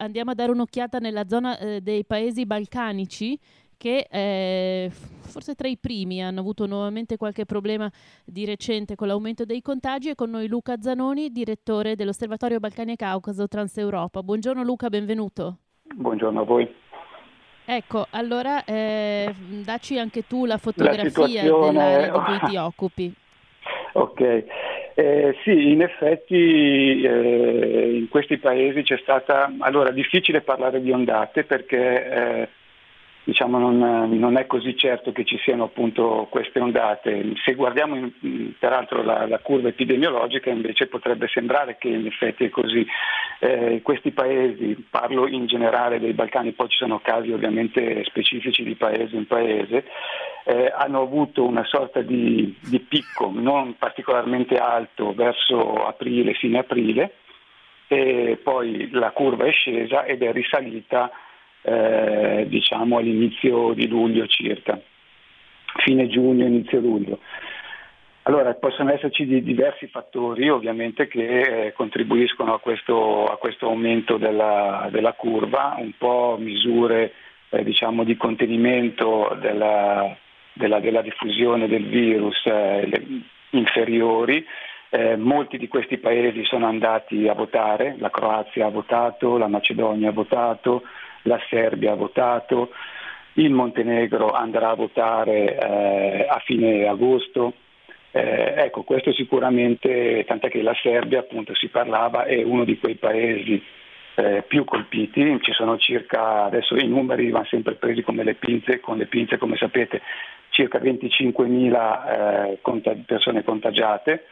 andiamo a dare un'occhiata nella zona dei paesi balcanici che forse tra i primi hanno avuto nuovamente qualche problema di recente con l'aumento dei contagi. E con noi Luca Zanoni, direttore dell'Osservatorio Balcani e Caucaso Transeuropa. Buongiorno Luca, benvenuto. Buongiorno a voi. Ecco, allora dacci anche tu la La fotografia dell'area situazione... di cui ti occupi. Ok, sì, in effetti in questi paesi c'è stata... Allora, difficile parlare di ondate perché diciamo non è così certo che ci siano appunto queste ondate. Se guardiamo peraltro la curva epidemiologica invece potrebbe sembrare che in effetti è così. Questi paesi, parlo in generale dei Balcani, poi ci sono casi ovviamente specifici di paese in paese, hanno avuto una sorta di picco non particolarmente alto verso aprile, fine aprile, e poi la curva è scesa ed è risalita diciamo all'inizio di luglio circa, fine giugno, inizio luglio. Allora possono esserci diversi fattori ovviamente che contribuiscono a questo aumento della curva, un po' misure diciamo di contenimento della diffusione del virus inferiori. Molti di questi paesi sono andati a votare, la Croazia ha votato, la Macedonia ha votato, la Serbia ha votato, il Montenegro andrà a votare a fine agosto. Ecco, questo sicuramente, tant'è che la Serbia, appunto si parlava, è uno di quei paesi più colpiti. Ci sono circa, adesso i numeri vanno sempre presi con le pinze come sapete, circa 25.000 persone contagiate.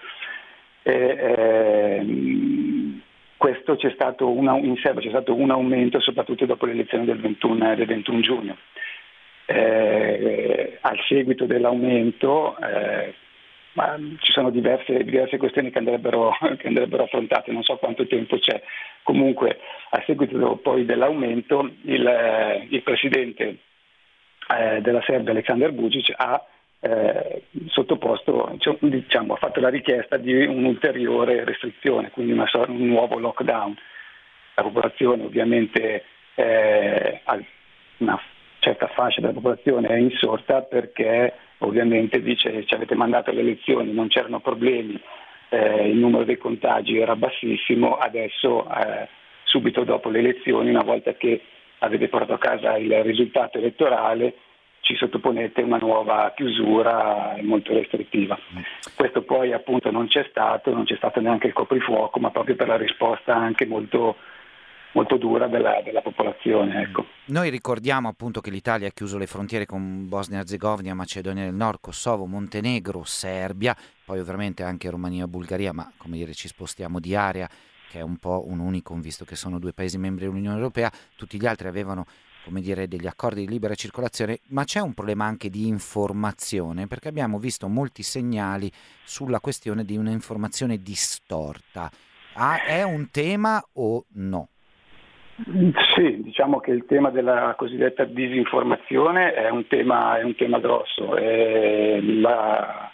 Questo in Serbia c'è stato un aumento soprattutto dopo le elezioni del 21 giugno. Al seguito dell'aumento ma ci sono diverse questioni che andrebbero affrontate, non so quanto tempo c'è. Comunque a seguito poi dell'aumento il presidente della Serbia, Aleksandar Vučić, ha sottoposto, diciamo, ha fatto la richiesta di un'ulteriore restrizione, quindi un nuovo lockdown. La popolazione ovviamente, una certa fascia della popolazione è insorta perché ovviamente dice ci avete mandato alle elezioni, non c'erano problemi, il numero dei contagi era bassissimo, adesso subito dopo le elezioni, una volta che avete portato a casa il risultato elettorale, ci sottoponete una nuova chiusura molto restrittiva. Questo poi appunto non c'è stato neanche il coprifuoco, ma proprio per la risposta anche molto dura della popolazione. Ecco. Noi ricordiamo appunto che l'Italia ha chiuso le frontiere con Bosnia e Erzegovina, Macedonia del Nord, Kosovo, Montenegro, Serbia, poi ovviamente anche Romania e Bulgaria, ma come dire ci spostiamo di area, che è un po' un unicum visto che sono due paesi membri dell'Unione Europea. Tutti gli altri avevano, come dire, degli accordi di libera circolazione, ma c'è un problema anche di informazione, perché abbiamo visto molti segnali sulla questione di un'informazione distorta. È un tema o no? Sì, diciamo che il tema della cosiddetta disinformazione è un tema grosso. La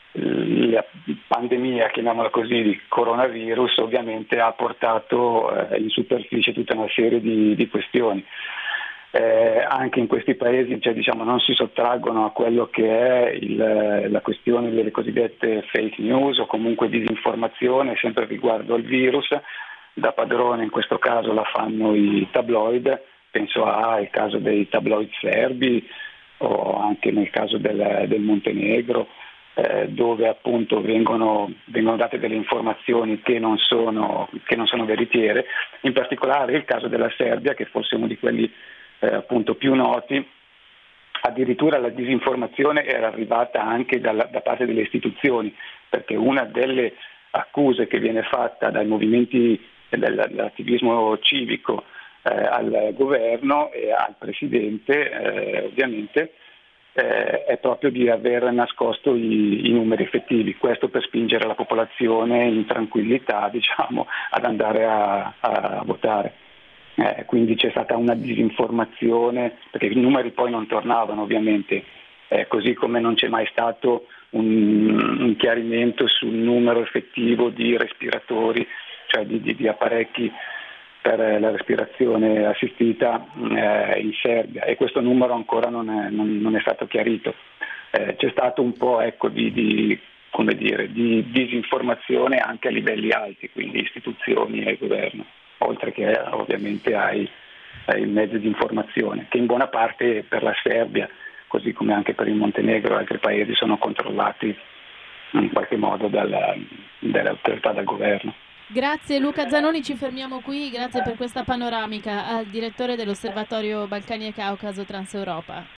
pandemia, chiamiamola così, di coronavirus ovviamente ha portato in superficie tutta una serie di questioni. Anche in questi paesi non si sottraggono a quello che è la questione delle cosiddette fake news o comunque disinformazione sempre riguardo al virus. Da padrone in questo caso la fanno i tabloid, penso al caso dei tabloid serbi o anche nel caso del Montenegro, dove appunto vengono date delle informazioni che non sono veritiere. In particolare il caso della Serbia, che forse è uno di quelli appunto più noti. Addirittura la disinformazione era arrivata anche da parte delle istituzioni, perché una delle accuse che viene fatta dai movimenti dell'attivismo civico al governo e al presidente ovviamente è proprio di aver nascosto i numeri effettivi, questo per spingere la popolazione in tranquillità ad andare a votare. Quindi c'è stata una disinformazione, perché i numeri poi non tornavano ovviamente, così come non c'è mai stato un chiarimento sul numero effettivo di respiratori, cioè di apparecchi per la respirazione assistita in Serbia, e questo numero ancora non è stato chiarito. C'è stato un po' di disinformazione anche a livelli alti, quindi istituzioni e governo, oltre che ovviamente ai mezzi di informazione, che in buona parte per la Serbia, così come anche per il Montenegro e altri paesi, sono controllati in qualche modo dalle autorità, dal governo. Grazie Luca Zanoni, ci fermiamo qui, grazie per questa panoramica al direttore dell'Osservatorio Balcani e Caucaso Transeuropa.